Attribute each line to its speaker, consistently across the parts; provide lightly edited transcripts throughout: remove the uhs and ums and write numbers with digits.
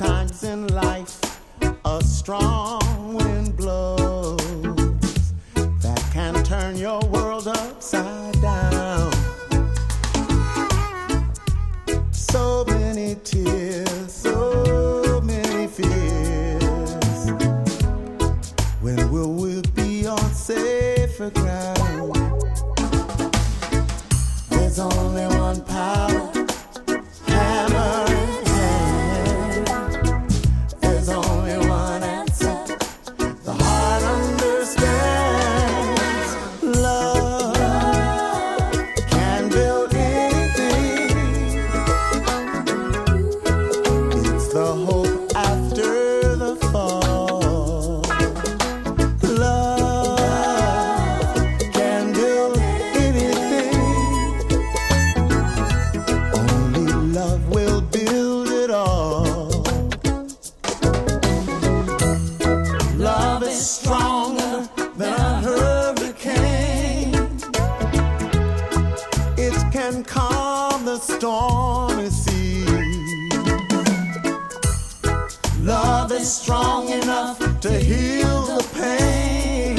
Speaker 1: Sometimes in life, a strong wind blows that can turn your world upside down. So many tears, so many fears. When will we be on safer ground? There's only one power. Stormy sea. Love is strong enough to heal the pain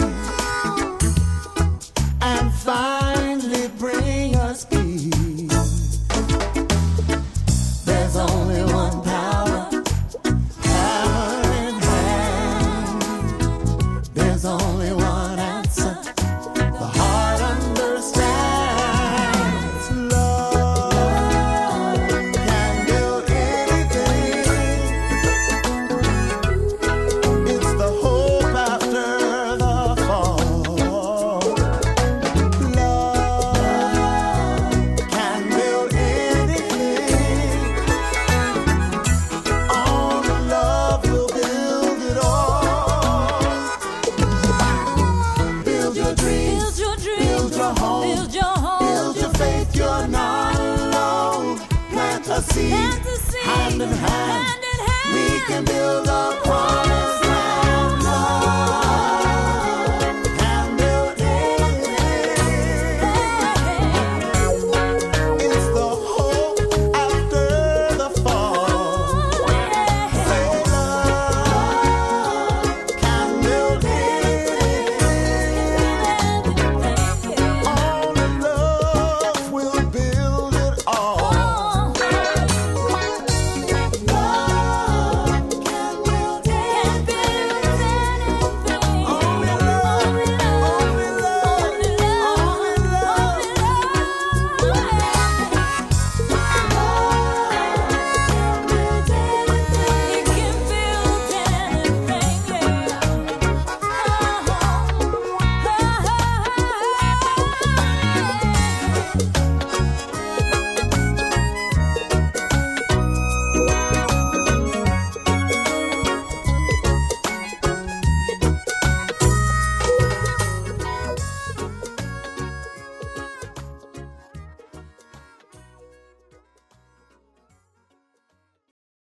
Speaker 1: and finally bring us peace. There's only one power, hammer in hand. There's only one answer, the heart understands. Hand in hand, we can build